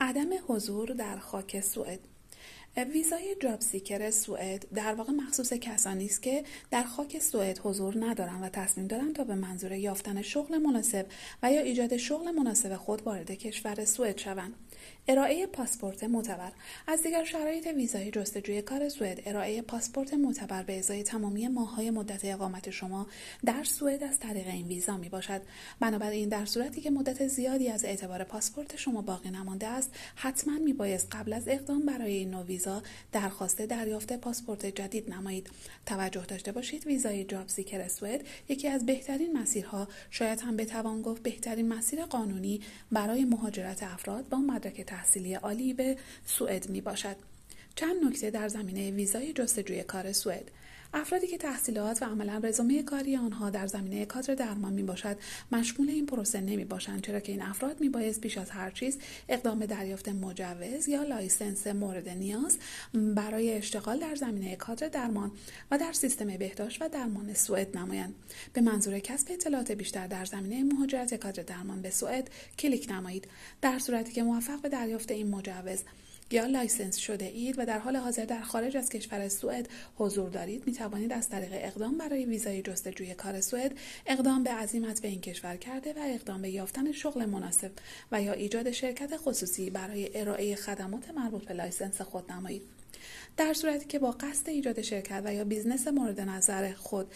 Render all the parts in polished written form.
عدم حضور در خاک سوئد. ویزای جاب سیکر سوئد در واقع مخصوص کسانی است که در خاک سوئد حضور ندارند و تصمیم دارند تا به منظور یافتن شغل مناسب و یا ایجاد شغل مناسب خود وارد کشور سوئد شوند. ارائه پاسپورت معتبر. از دیگر شرایط ویزای جستجوی کار سوئد ارائه پاسپورت معتبر به ازای تمامی ماه‌های مدت اقامت شما در سوئد از طریق این ویزا میباشد. بنابراین در صورتی که مدت زیادی از اعتبار پاسپورت شما باقی نمانده است، حتما میبایست قبل از اقدام برای این نوع ویزا درخواست دریافت پاسپورت جدید نمایید. توجه داشته باشید ویزای جاب سیکر سوئد یکی از بهترین مسیرها، شاید هم بتوان گفت بهترین مسیر قانونی برای مهاجرت افراد با مدرک تحصیلی عالی به سوئد می باشد. چند نکته در زمینه ویزای جستجوی کار سوئد. افرادی که تحصیلات و عملا رزومه کاری آنها در زمینه کادر درمان می باشد مشمول این پروسه نمی باشند، چرا که این افراد می بایست پیش از هر چیز اقدام به دریافت مجوز یا لایسنس مورد نیاز برای اشتغال در زمینه کادر درمان و در سیستم بهداشت و درمان سوئد نمایند. به منظور کسب اطلاعات بیشتر در زمینه مهاجرت کادر درمان به سوئد کلیک نمایید. در صورتی که موفق به دریافت این مجوز یا لایسنس شده اید و در حال حاضر در خارج از کشور سوئد حضور دارید، می توانید از طریق اقدام برای ویزای جستجوی کار سوئد اقدام به عزیمت به این کشور کرده و اقدام به یافتن شغل مناسب و یا ایجاد شرکت خصوصی برای ارائه خدمات مربوط به لایسنس خود نمایید. در صورتی که با قصد ایجاد شرکت و یا بیزنس مورد نظر خود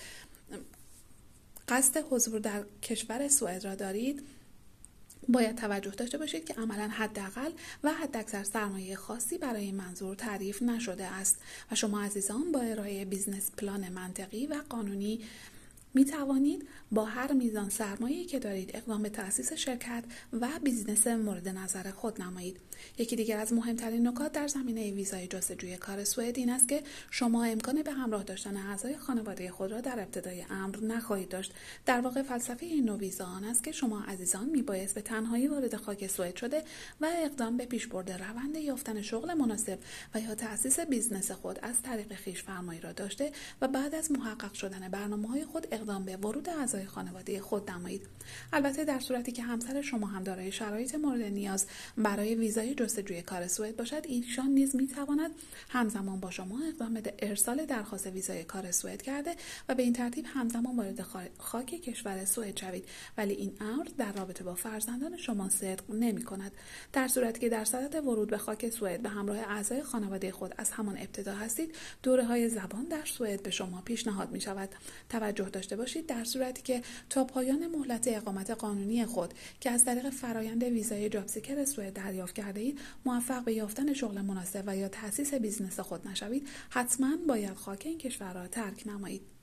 قصد حضور در کشور سوئد را دارید، باید توجه داشته باشید که عملاً حداقل و حداکثر سرمایه خاصی برای این منظور تعریف نشده است و شما عزیزان با ارائه بیزنس پلان منطقی و قانونی می توانید با هر میزان سرمایه‌ای که دارید اقدام به تأسیس شرکت و بیزنس مورد نظر خود نمایید. یکی دیگر از مهمترین نکات در زمینه ویزای جستجوی کار سوئد این است که شما امکان به همراه داشتن اعضای خانواده خود را در ابتدای امر نخواهید داشت. در واقع فلسفه این نوع ویزا آن است که شما عزیزان میبایست به تنهایی وارد خاک سوئد شده و اقدام به پیشبرد روند یافتن شغل مناسب و یا تأسیس بیزنس خود از طریق خویش فرمایی را داشته و بعد از محقق شدن برنامه‌های خود اقدام به ورود اعضای خانواده خود نمایید. البته در صورتی که همسر شما هم دارای شرایط مورد نیاز برای ویزای جستجوی کار سوئد باشد، ایشان نیز میتواند همزمان با شما اقدام به ارسال درخواست ویزای کار سوئد کرده و به این ترتیب همزمان وارد خاک کشور سوئد شوید، ولی این امر در رابطه با فرزندان شما صدق نمی‌کند. در صورتی که در صدد ورود به خاک سوئد به همراه اعضای خانواده خود از همان ابتدا هستید، دوره‌های زبان در سوئد به شما پیشنهاد می‌شود. توجه داشته باشید در صورتی که تا پایان مهلت اقامت قانونی خود که از طریق فرایند ویزای جاب سیکر سوئد دریافت کرده اید موفق به یافتن شغل مناسب و یا تأسیس بیزنس خود نشوید، حتما باید خاک این کشور را ترک نمایید.